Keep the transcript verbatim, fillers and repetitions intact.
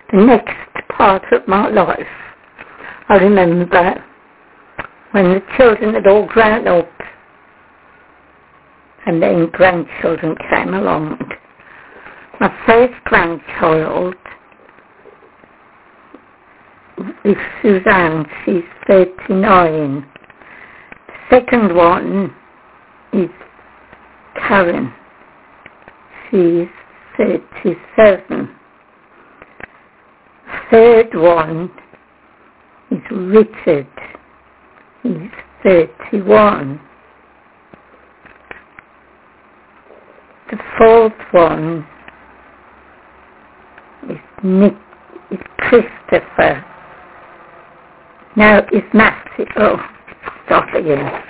The next part of my life, I remember when the children had all grown up and then grandchildren came along. My first grandchild is Suzanne, she's thirty-nine. The second one is Karen, she's thirty-seven. The third one is Richard, he's thirty-one. The fourth one is Nick, is Christopher. Now is Matthew. Oh, stop again.